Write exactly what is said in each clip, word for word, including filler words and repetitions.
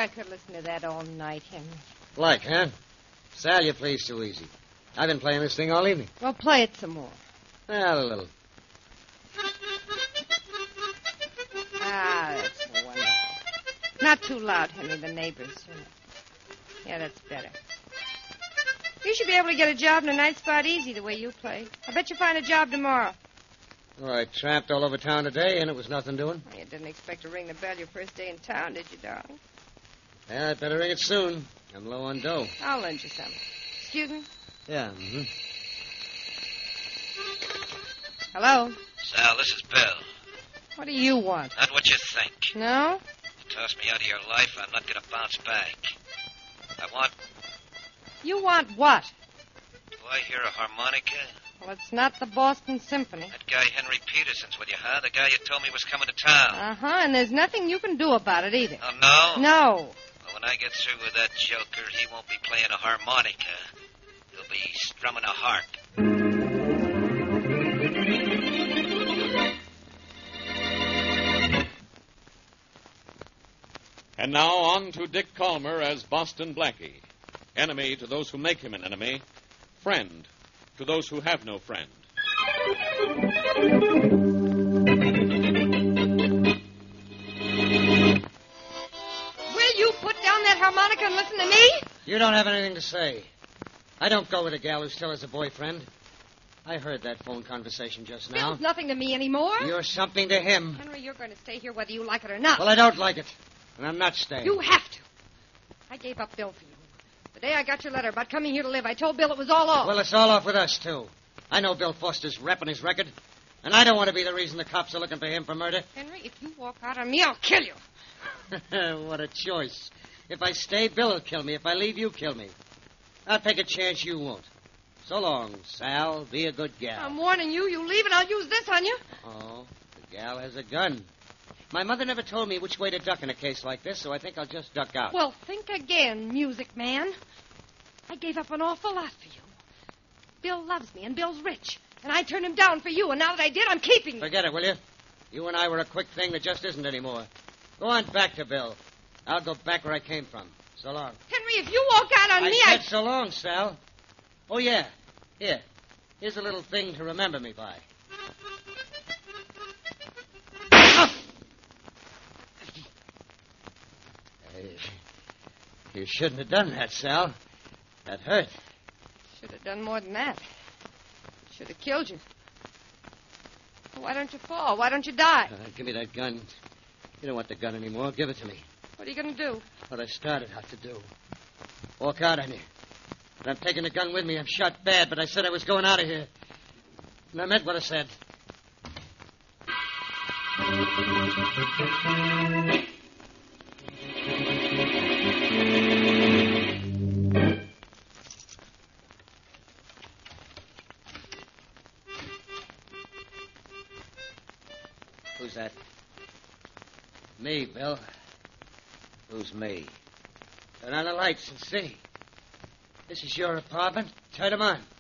I could listen to that all night, Henry. Like, huh? Sal, you play so easy. I've been playing this thing all evening. Well, play it some more. Well, a little. Ah, that's wonderful. Not too loud, Henry. The neighbors. Yeah, that's better. You should be able to get a job in a night spot easy the way you play. I bet you find a job tomorrow. Oh, I tramped all over town today, and it was nothing doing. You didn't expect to ring the bell your first day in town, did you, darling? Yeah, I'd better ring it soon. I'm low on dough. I'll lend you some. Excuse me? Yeah, mm-hmm. Hello? Sal, this is Bill. What do you want? Not what you think. No? You toss me out of your life, I'm not going to bounce back. I want... You want what? Do I hear a harmonica? Well, it's not the Boston Symphony. That guy Henry Peterson's with you, huh? The guy you told me was coming to town. Uh-huh, and there's nothing you can do about it either. Oh, no? No. Well, when I get through with that joker, he won't be playing a harmonica. He'll be strumming a harp. And now on to Dick Calmer as Boston Blackie. Enemy to those who make him an enemy. Friend to those who have no friend. Will you put down that harmonica and listen to me? You don't have anything to say. I don't go with a gal who still has a boyfriend. I heard that phone conversation just now. Bill's nothing to me anymore. You're something to him. Henry, you're going to stay here whether you like it or not. Well, I don't like it, and I'm not staying. You have to. I gave up Bill for you. The day I got your letter about coming here to live, I told Bill it was all off. Well, it's all off with us, too. I know Bill Foster's rep on his record, and I don't want to be the reason the cops are looking for him for murder. Henry, if you walk out on me, I'll kill you. What a choice. If I stay, Bill will kill me. If I leave, you kill me. I'll take a chance you won't. So long, Sal. Be a good gal. I'm warning you. You leave and I'll use this on you. Oh, the gal has a gun. My mother never told me which way to duck in a case like this, so I think I'll just duck out. Well, think again, music man. I gave up an awful lot for you. Bill loves me, and Bill's rich. And I turned him down for you, and now that I did, I'm keeping you. Forget it, will you? You and I were a quick thing that just isn't anymore. Go on back to Bill. I'll go back where I came from. So long. Henry, if you walk out on I me, said I... so long, Sal. Oh, yeah. Here. Here's a little thing to remember me by. You shouldn't have done that, Sal. That hurt. Should have done more than that. Should have killed you. Why don't you fall? Why don't you die? Uh, give me that gun. You don't want the gun anymore. Give it to me. What are you going to do? What I started out to do. Walk out on you. But I'm taking the gun with me. I'm shot bad, but I said I was going out of here. And I meant what I said. Who's that? Me, Bill. Who's me? Turn on the lights and see. This is your apartment. Turn them on.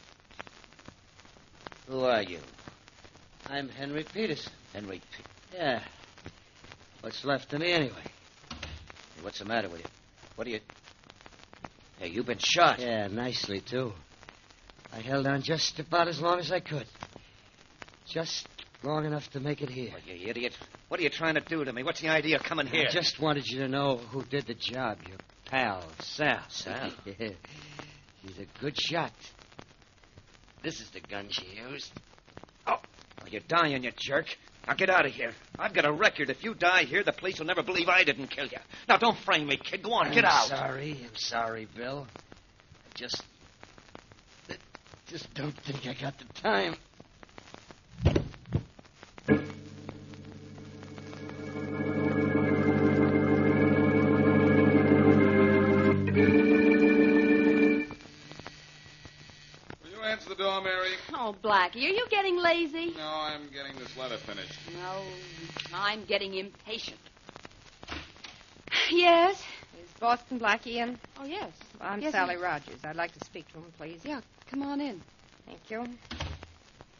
Who are you? I'm Henry Peterson. Henry P... Yeah. What's left of me, anyway? Hey, what's the matter with you? What are you... Hey, you've been shot. Yeah, nicely, too. I held on just about as long as I could. Just long enough to make it here. Oh, you idiot. What are you trying to do to me? What's the idea of coming here? I just wanted you to know who did the job. Your pal, Sal. Sal? Yeah. She's a good shot. This is the gun she used. Oh, oh you're dying, you jerk. Now get out of here. I've got a record. If you die here, the police will never believe I didn't kill you. Now, don't frame me, kid. Go on, get I'm out. sorry. I'm sorry, Bill. I just... I just don't think I got the time. The door, Mary. Oh, Blackie, are you getting lazy? No, I'm getting this letter finished. No, I'm getting impatient. Yes? Is Boston Blackie in? Oh, yes. I'm yes, Sally I... Rogers. I'd like to speak to him, please. Yeah, come on in. Thank you.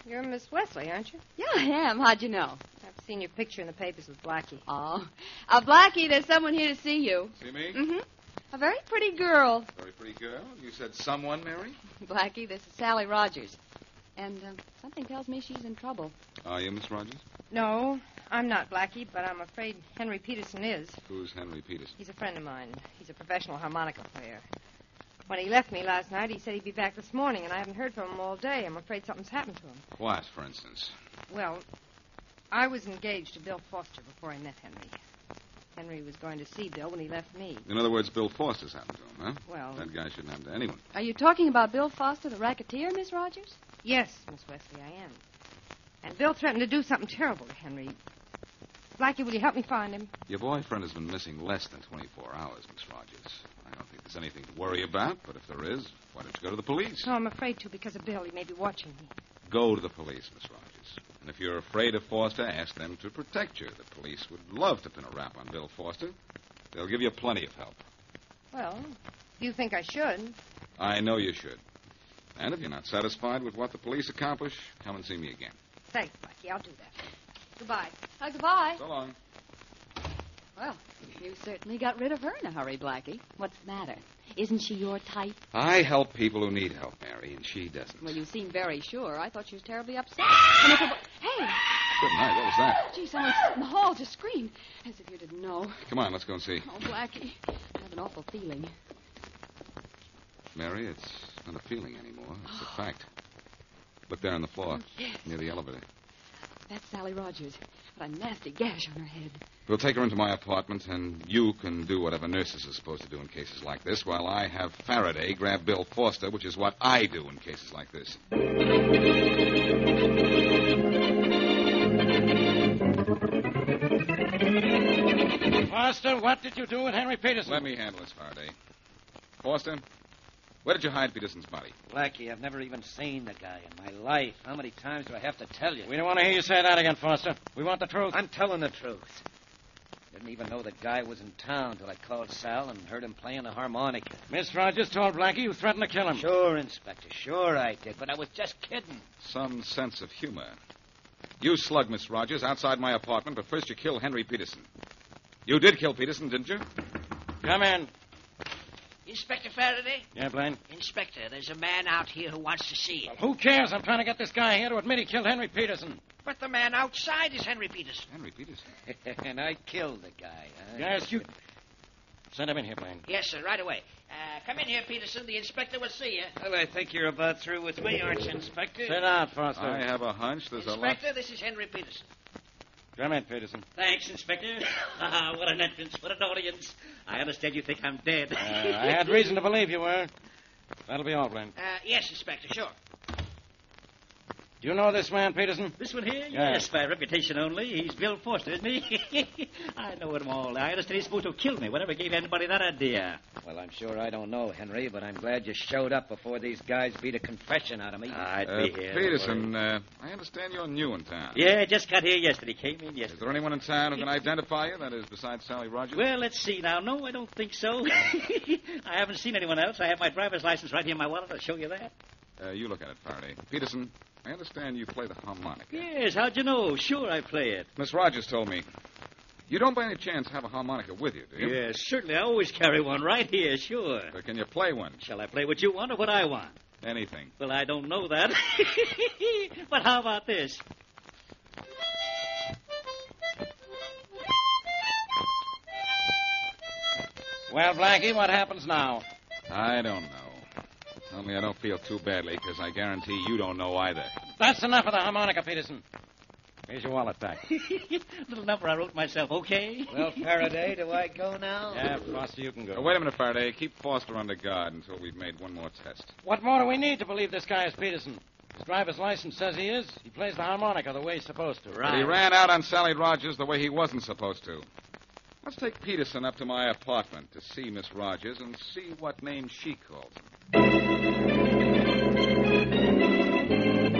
You're Miss Wesley, aren't you? Yeah, I am. How'd you know? I've seen your picture in the papers with Blackie. Oh. Uh, Blackie, there's someone here to see you. See me? Mm-hmm. A very pretty girl. Very pretty girl. You said someone, Mary? Blackie, this is Sally Rogers. And uh, something tells me she's in trouble. Are you, Miss Rogers? No, I'm not Blackie, but I'm afraid Henry Peterson is. Who's Henry Peterson? He's a friend of mine. He's a professional harmonica player. When he left me last night, he said he'd be back this morning, and I haven't heard from him all day. I'm afraid something's happened to him. What, for instance? Well, I was engaged to Bill Foster before I met Henry. Henry was going to see Bill when he left me. In other words, Bill Foster's happened to him, huh? Well... That guy shouldn't happen to anyone. Are you talking about Bill Foster, the racketeer, Miss Rogers? Yes, Miss Wesley, I am. And Bill threatened to do something terrible to Henry. Blackie, will you help me find him? Your boyfriend has been missing less than twenty-four hours, Miss Rogers. I don't think there's anything to worry about, but if there is, why don't you go to the police? No, I'm afraid to because of Bill. He may be watching me. Go to the police, Miss Rogers. And if you're afraid of Foster, ask them to protect you. The police would love to pin a rap on Bill Foster. They'll give you plenty of help. Well, you think I should? I know you should. And if you're not satisfied with what the police accomplish, come and see me again. Thanks, Blackie. I'll do that. Goodbye. Uh, goodbye. So long. Well, you certainly got rid of her in a hurry, Blackie. What's the matter? Isn't she your type? I help people who need help, Mary, and she doesn't. Well, you seem very sure. I thought she was terribly upset. And if it wa- Hey! Good night. What was that? Gee, someone in the hall just screamed. As if you didn't know. Come on, let's go and see. Oh, Blackie, I have an awful feeling. Mary, it's not a feeling anymore. It's a fact. Look there on the floor, Yes. near the elevator. That's Sally Rogers. Got a nasty gash on her head. We'll take her into my apartment, and you can do whatever nurses are supposed to do in cases like this, while I have Faraday grab Bill Foster, which is what I do in cases like this. Foster, what did you do with Henry Peterson? Let me handle this, Faraday. Foster, where did you hide Peterson's body? Blackie, I've never even seen the guy in my life. How many times do I have to tell you? We don't want to hear you say that again, Foster. We want the truth. I'm telling the truth. Didn't even know the guy was in town till I called Sal and heard him playing the harmonica. Miss Rogers told Blackie you threatened to kill him. Sure, Inspector, sure I did, but I was just kidding. Some sense of humor. You slugged Miss Rogers outside my apartment, but first you killed Henry Peterson. You did kill Peterson, didn't you? Come in. Inspector Faraday? Yeah, Blaine? Inspector, there's a man out here who wants to see you. Well, who cares? I'm trying to get this guy here to admit he killed Henry Peterson. But the man outside is Henry Peterson. Henry Peterson? And I killed the guy. Huh? Yes, you... Send him in here, Blaine. Yes, sir, right away. Uh, come in here, Peterson. The inspector will see you. Well, I think you're about through with me, aren't you, Inspector? Sit down, Foster. I have a hunch there's Inspector, a lot... this is Henry Peterson. Come in, Peterson. Thanks, Inspector. Ah, what an entrance, what an audience. I understand you think I'm dead. Uh, I had reason to believe you were. That'll be all, Blaine. Uh, yes, Inspector, sure. Do you know this man, Peterson? This one here? Yeah. Yes, by reputation only. He's Bill Foster, isn't he? I know him all. I understand he's supposed to kill me. Whatever gave anybody that idea? Well, I'm sure I don't know, Henry, but I'm glad you showed up before these guys beat a confession out of me. I'd Uh, be here. Peterson, uh, I understand you're new in town. Yeah, I just got here yesterday. Came in Is yesterday. there anyone in town who can identify you, that is, besides Sally Rogers? Well, let's see now. No, I don't think so. I haven't seen anyone else. I have my driver's license right here in my wallet. I'll show you that. Uh, you look at it, Faraday. Peterson, I understand you play the harmonica. Yes, how'd you know? Sure, I play it. Miss Rogers told me. You don't by any chance have a harmonica with you, do you? Yes, certainly. I always carry one right here, sure. Or can you play one? Shall I play what you want or what I want? Anything. Well, I don't know that. But how about this? Well, Blackie, what happens now? I don't know. Only I don't feel too badly, because I guarantee you don't know either. That's enough of the harmonica, Peterson. Here's your wallet back. Little number I wrote myself, okay? Well, Faraday, do I go now? Yeah, Foster, you can go. Uh, wait a minute, Faraday. Keep Foster under guard until we've made one more test. What more do we need to believe this guy is Peterson? His driver's license says he is. He plays the harmonica the way he's supposed to. But he ran out on Sally Rogers the way he wasn't supposed to. Let's take Peterson up to my apartment to see Miss Rogers and see what name she calls him.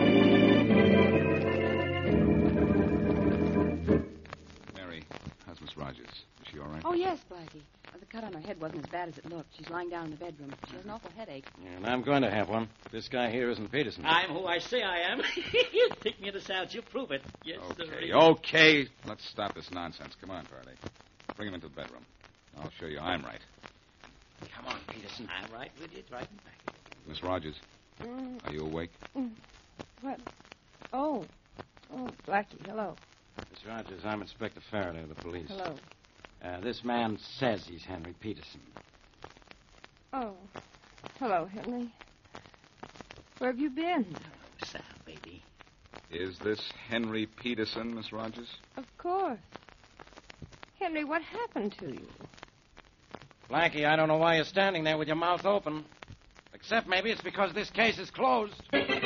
Mary, how's Miss Miss Rogers? Is she all right? Oh, yes, Blackie. Uh, the cut on her head wasn't as bad as it looked. She's lying down in the bedroom. She has an awful headache. Yeah, and I'm going to have one. This guy here isn't Peterson. I'm who I say I am. Take me to the South. You'll prove it. Yes, sir. Okay, okay. Let's stop this nonsense. Come on, Faraday. Bring him into the bedroom. I'll show you I'm right. Come on, Peterson. I'm right with you. It's right in back. Miss Rogers, Mm, are you awake? mm. What? Oh. Oh, Blackie, hello. Miss Rogers, I'm Inspector Faraday of the police. Hello. Uh, this man says he's Henry Peterson. Oh. Hello, Henry. Where have you been? Sal, baby. Is this Henry Peterson, Miss Rogers? Of course. Henry, what happened to you? Blackie, I don't know why you're standing there with your mouth open. Except maybe it's because this case is closed.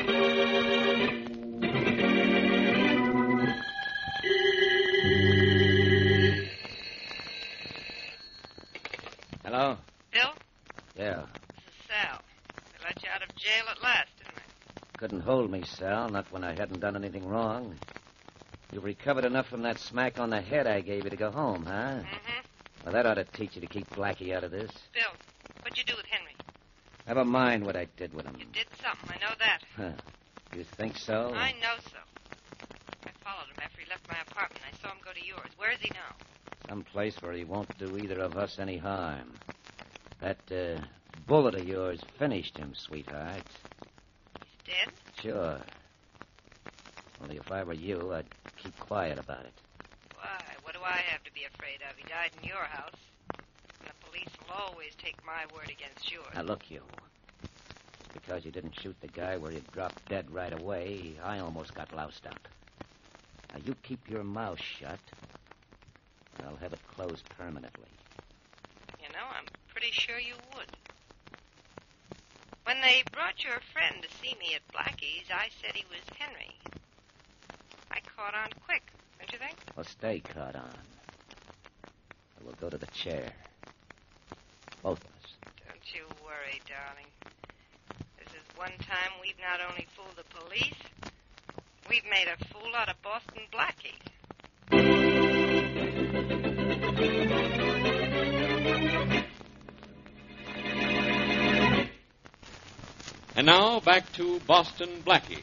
Hello? Bill, Yeah. this is Sal. We let you out of jail at last, didn't we? Couldn't hold me, Sal, not when I hadn't done anything wrong. You've recovered enough from that smack on the head I gave you to go home, huh? Mm-hmm. Well, that ought to teach you to keep Blackie out of this. Bill, what'd you do with Henry? Never mind what I did with him. You did something. I know that. Huh. You think so? I know so. I followed him after he left my apartment. I saw him go to yours. Where is he now? Some place where he won't do either of us any harm. That uh, bullet of yours finished him, sweetheart. He's dead? Sure. Only if I were you, I'd keep quiet about it. Why? What do I have to be afraid of? He died in your house. And the police will always take my word against yours. Now, look, you. Just because you didn't shoot the guy where he dropped dead right away, I almost got loused up. Now, you keep your mouth shut. I'll have it closed permanently. You know, I'm pretty sure you would. When they brought your friend to see me at Blackie's, I said he was Henry. I caught on quick, don't you think? Well, stay caught on. We'll go to the chair. Both of us. Don't you worry, darling. This is one time we've not only fooled the police, we've made a fool out of Boston Blackie. And now back to Boston Blackie.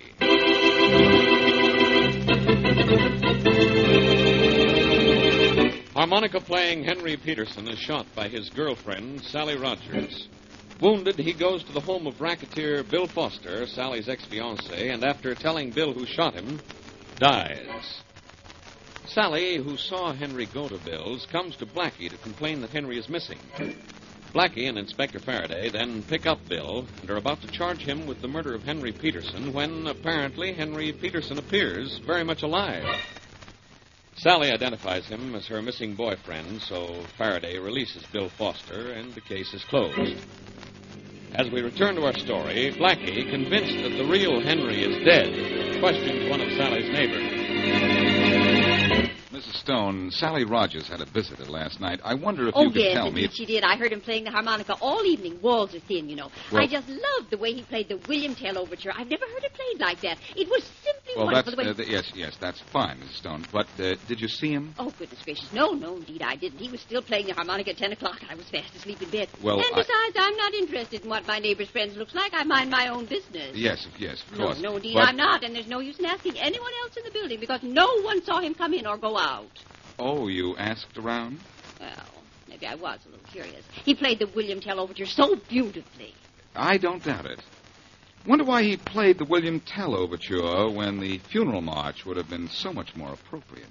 Harmonica-playing Henry Peterson is shot by his girlfriend, Sally Rogers. Wounded, he goes to the home of racketeer Bill Foster, Sally's ex-fiancé, and after telling Bill who shot him, dies. Sally, who saw Henry go to Bill's, comes to Blackie to complain that Henry is missing. Blackie and Inspector Faraday then pick up Bill and are about to charge him with the murder of Henry Peterson when, apparently, Henry Peterson appears very much alive. Sally identifies him as her missing boyfriend, so Faraday releases Bill Foster, and the case is closed. As we return to our story, Blackie, convinced that the real Henry is dead, questions one of Sally's neighbors. Missus Stone, Sally Rogers had a visitor last night. I wonder if oh, you could yes, tell indeed me... she did. I heard him playing the harmonica all evening. Walls are thin, you know. Well- I just loved the way he played the William Tell Overture. I've never heard it played like that. It was simply Well, wonderful. that's... the way... Uh, th- yes, yes, that's fine, Missus Stone. But uh, did you see him? Oh, goodness gracious. No, no, indeed I didn't. He was still playing the harmonica at ten o'clock. I was fast asleep in bed. Well, and I- besides, I'm not interested in what my neighbor's friends looks like. I mind my own business. Yes, yes, of No, course. no, indeed But- I'm not. And there's no use in asking anyone else in the building because no one saw him come in or go out. Oh, you asked around? Well, maybe I was a little curious. He played the William Tell Overture so beautifully. I don't doubt it. Wonder why he played the William Tell Overture when the funeral march would have been so much more appropriate.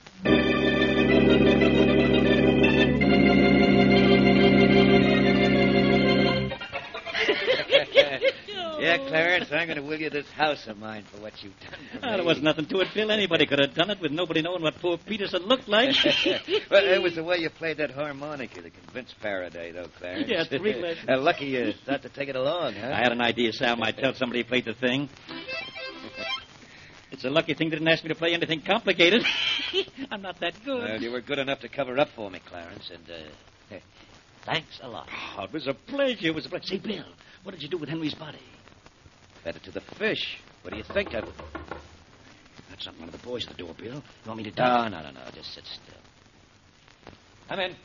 Yeah, Clarence, I'm going to will you this house of mine for what you've done for Oh, me. there was nothing to it, Bill. Anybody could have done it with nobody knowing what poor Peterson looked like. Well, it was the way you played that harmonica that convinced Faraday, though, Clarence. Yeah, three lessons. uh, lucky you thought to take it along, huh? I had an idea Sal might tell somebody he played the thing. It's a lucky thing they didn't ask me to play anything complicated. I'm not that good. Well, you were good enough to cover up for me, Clarence, and, uh, thanks a lot. Oh, it was a pleasure. It was a pleasure. Say, Bill, what did you do with Henry's body? Fed it to the fish. What do you think of it? That's not one of the boys at the door, Bill. You want me to do No, no, no, no. Just sit still. Come in.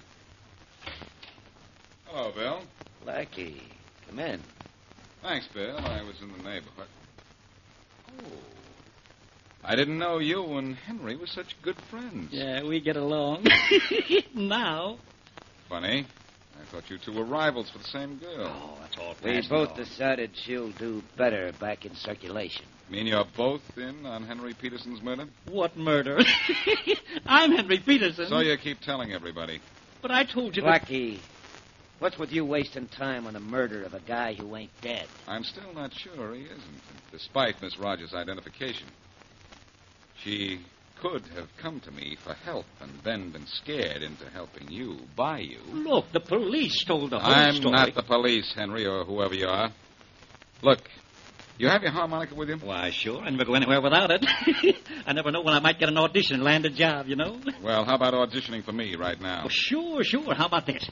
Hello, Bill. Blackie, come in. Thanks, Bill. I was in the neighborhood. Oh. I didn't know you and Henry were such good friends. Yeah, we get along. Now. Funny. I thought you two were rivals for the same girl. Oh, that's all We past both now. decided she'll do better back in circulation. You mean you're both in on Henry Peterson's murder? What murder? I'm Henry Peterson. So you keep telling everybody. But I told you that... Blackie, what's with you wasting time on the murder of a guy who ain't dead? I'm still not sure he isn't, despite Miss Rogers' identification. She could have come to me for help and then been scared into helping you, by you. Look, the police told the whole I'm story. not the police, Henry, or whoever you are. Look, you have your harmonica with you? Why, sure. I never go anywhere without it. I never know when I might get an audition and land a job, you know? Well, how about auditioning for me right now? Well, sure, sure. How about this?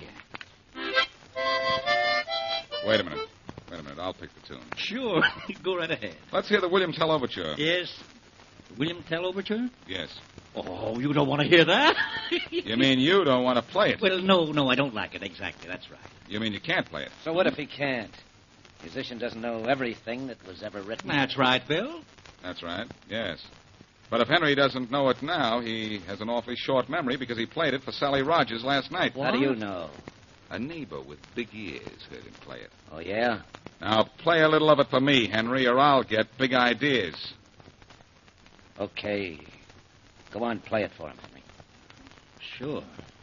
Wait a minute. Wait a minute. I'll pick the tune. Sure. Go right ahead. Let's hear the William Tell Overture. Yes. William Tell Overture? Yes. Oh, you don't want to hear that? You mean you don't want to play it? Well, no, no, I don't like it. Exactly. That's right. You mean you can't play it? So what if he can't? Musician doesn't know everything that was ever written. That's right, Bill. That's right, yes. But if Henry doesn't know it now, he has an awfully short memory because he played it for Sally Rogers last night. How do you know? A neighbor with big ears heard him play it. Oh, yeah? Now, play a little of it for me, Henry, or I'll get big ideas. Okay. Go on, play it for him, Henry. Sure.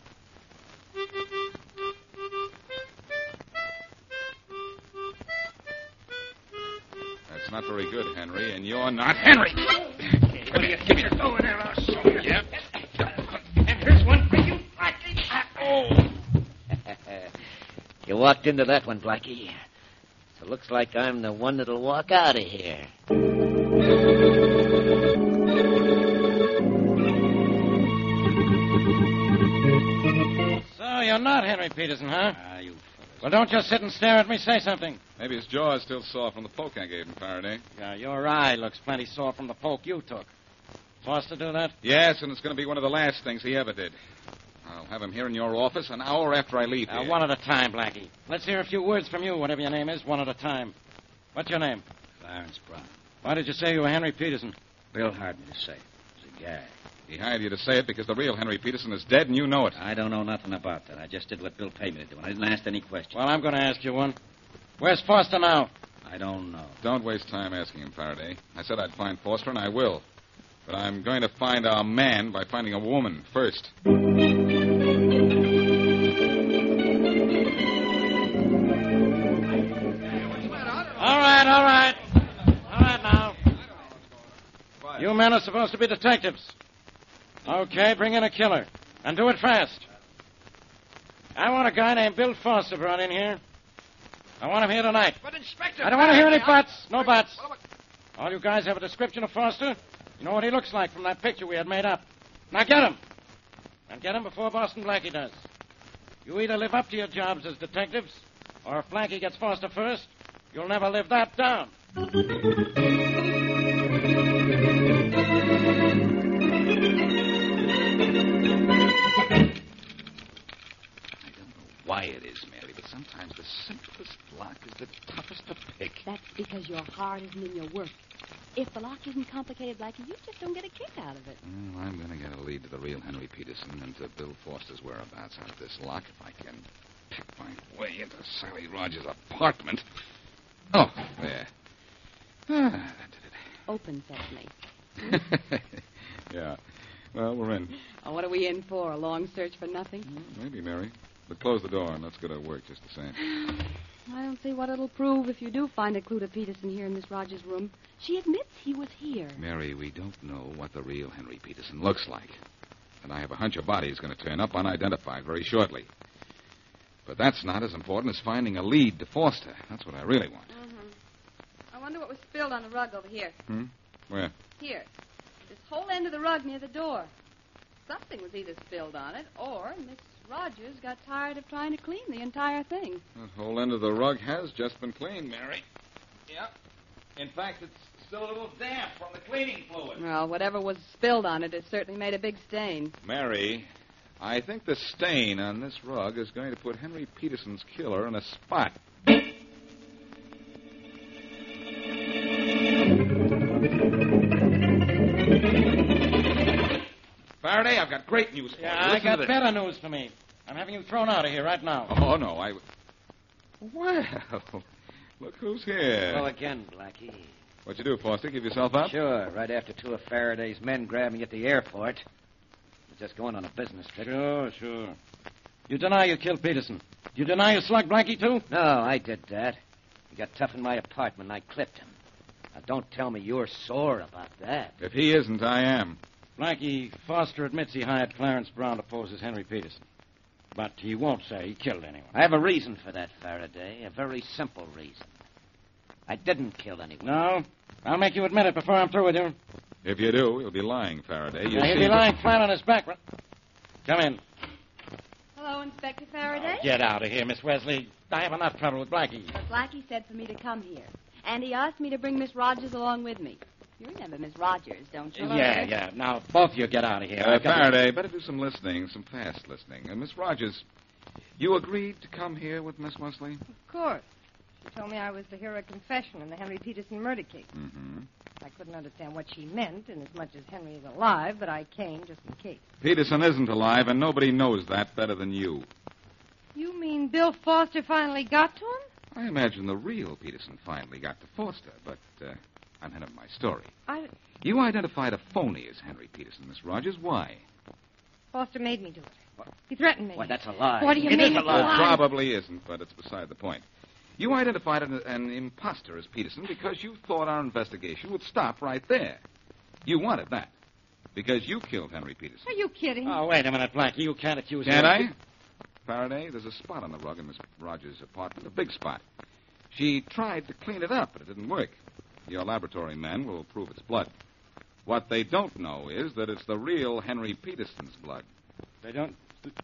That's not very good, Henry, and you're not Henry. Hey, what do you think you're doing there? I'll show you. Yep. And here's one for you, Blackie. Oh. You walked into that one, Blackie. So it looks like I'm the one that'll walk out of here. So you're not Henry Peterson, huh? Ah, you Well, don't just sit and stare at me. Say something. Maybe his jaw is still sore from the poke I gave him, Faraday. Yeah, your eye looks plenty sore from the poke you took. Foster do that? Yes, and it's going to be one of the last things he ever did. I'll have him here in your office an hour after I leave Uh, here. one at a time, Blackie. Let's hear a few words from you, whatever your name is, one at a time. What's your name? Clarence Brown. Why did you say you were Henry Peterson? Bill hired me to say it. It was a gag. He hired you to say it because the real Henry Peterson is dead and you know it. I don't know nothing about that. I just did what Bill paid me to do, and I didn't ask any questions. Well, I'm going to ask you one. Where's Foster now? I don't know. Don't waste time asking him, Faraday. I said I'd find Foster, and I will. But I'm going to find our man by finding a woman first. All right, all right. All right now. You men are supposed to be detectives. Okay, bring in a killer. And do it fast. I want a guy named Bill Foster brought in here. I want him here tonight. But, Inspector... I don't want to hear any buts. No buts. All you guys have a description of Foster? You know what he looks like from that picture we had made up. Now get him. And get him before Boston Blackie does. You either live up to your jobs as detectives, or if Blackie gets Foster first, you'll never live that down. Why it is, Mary, but sometimes the simplest lock is the toughest to pick. That's because your heart isn't in your work. If the lock isn't complicated, Blackie, you just don't get a kick out of it. Well, I'm going to get a lead to the real Henry Peterson and to Bill Foster's whereabouts out of this lock if I can pick my way into Sally Rogers' apartment. Oh, there. Ah, that did Open sesame. it. Yeah. Well, we're in. Oh, what are we in for? A long search for nothing? Maybe, Mary. But close the door and let's go to work just the same. I don't see what it'll prove if you do find a clue to Peterson here in Miss Rogers' room. She admits he was here. Mary, we don't know what the real Henry Peterson looks like. And I have a hunch a body is going to turn up unidentified very shortly. But that's not as important as finding a lead to Foster. That's what I really want. Mm-hmm. I wonder what was spilled on the rug over here. Hmm? Where? Here. This whole end of the rug near the door. Something was either spilled on it, or Miss Rogers got tired of trying to clean the entire thing. The whole end of the rug has just been cleaned, Mary. Yep. In fact, it's still a little damp from the cleaning fluid. Well, whatever was spilled on it, it certainly made a big stain. Mary, I think the stain on this rug is going to put Henry Peterson's killer in a spot. Faraday, I've got great news for Yeah, you. I Listen got to this. better news for me. I'm having you thrown out of here right now. Oh, no, I... Well, look who's here. Well, again, Blackie. What'd you do, Foster? Give yourself up? Sure, right after two of Faraday's men grabbed me at the airport. I was just going on a business trip. Sure, sure. You deny you killed Peterson. You deny you slugged Blackie, too? No, I did that. He got tough in my apartment, and I clipped him. Now, don't tell me you're sore about that. If he isn't, I am. Blackie, Foster admits he hired Clarence Brown to pose as Henry Peterson. But he won't say he killed anyone. I have a reason for that, Faraday. A very simple reason. I didn't kill anyone. No? I'll make you admit it before I'm through with you. If you do, you'll be lying, Faraday. You Now, he'll see be that- lying flat on his back. Come in. Hello, Inspector Faraday. Get out of here, Miss Wesley. I have enough trouble with Blackie. But Blackie said for me to come here. And he asked me to bring Miss Rogers along with me. You remember Miss Rogers, don't you? Yeah, yeah. Now, both of you get out of here. Uh, I've got- Faraday, better do some listening, some fast listening. Uh, Miss Rogers, you agreed to come here with Miss Wesley? Of course. She told me I was to hear a confession in the Henry Peterson murder case. Mm-hmm. I couldn't understand what she meant, inasmuch as Henry is alive, but I came just in case. Peterson isn't alive, and nobody knows that better than you. You mean Bill Foster finally got to him? I imagine the real Peterson finally got to Foster, but uh, I'm ahead of my story. I... You identified a phony as Henry Peterson, Miss Rogers. Why? Foster made me do it. He threatened me. Why, that's a lie. What do you It mean is a it's lie. a lie? It probably isn't, but it's beside the point. You identified an, an imposter as Peterson because you thought our investigation would stop right there. You wanted that because you killed Henry Peterson. Are you kidding? Oh, wait a minute, Blackie. You can't accuse Can't him. I? Faraday, there's a spot on the rug in Miss Rogers' apartment, a big spot. She tried to clean it up, but it didn't work. Your laboratory men will prove it's blood. What they don't know is that it's the real Henry Peterson's blood. They don't...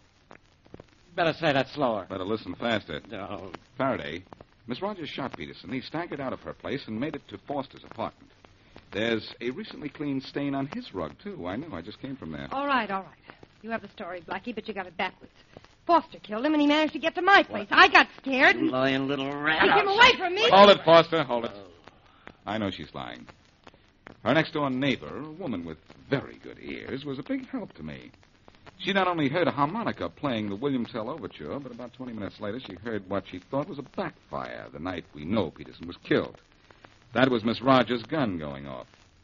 Better say that slower. Better listen faster. No. Faraday, Miss Rogers shot Peterson. He staggered out of her place and made it to Foster's apartment. There's a recently cleaned stain on his rug, too. I know. I just came from there. All right, all right. You have the story, Blackie, but you got it backwards. Foster killed him, and he managed to get to my place. I got scared. You lying little rat. Keep him away from me. Hold it, Foster. Hold it. I know she's lying. Her next-door neighbor, a woman with very good ears, was a big help to me. She not only heard a harmonica playing the William Tell Overture, but about twenty minutes later she heard what she thought was a backfire the night we know Peterson was killed. That was Miss Rogers' gun going off.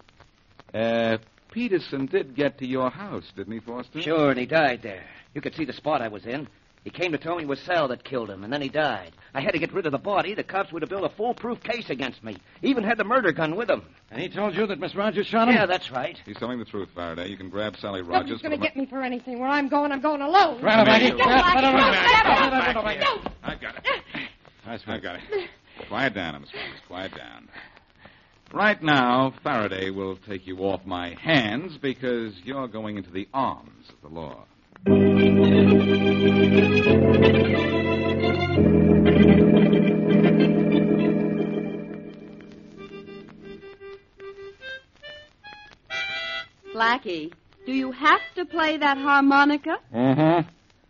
Uh, Peterson did get to your house, didn't he, Foster? Sure, and he died there. You could see the spot I was in. He came to tell me it was Sal that killed him, and then he died. I had to get rid of the body. The cops would have built a foolproof case against me. Even had the murder gun with him. And he told you that Miss Rogers shot him? Yeah, that's right. He's telling the truth, Faraday. You can grab Sally Nobody's Rogers. going to for get me for anything. Where I'm going, I'm going alone. Grab him, Maggie. Don't, Grab- Blackie, let her don't, run. Blackie, Let her don't, run. I got it. I got it. Quiet down, Miss Rogers. Quiet down. Right now, Faraday will take you off my hands because you're going into the arms of the law. Blackie, do you have to play that harmonica? Mm-hmm.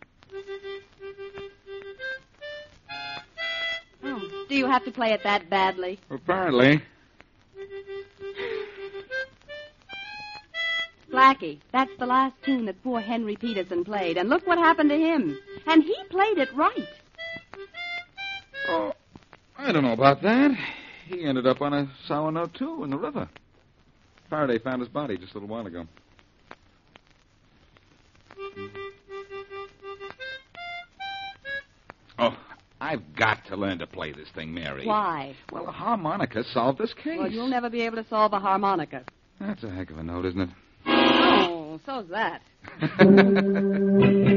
Oh, do you have to play it that badly? Apparently. Blackie, that's the last tune that poor Henry Peterson played, and look what happened to him. And he played it right. Oh, I don't know about that. He ended up on a sour note, too, in the river. Faraday found his body just a little while ago. Oh, I've got to learn to play this thing, Mary. Why? Well, a harmonica solved this case. Well, you'll never be able to solve a harmonica. That's a heck of a note, isn't it? Oh, so's that.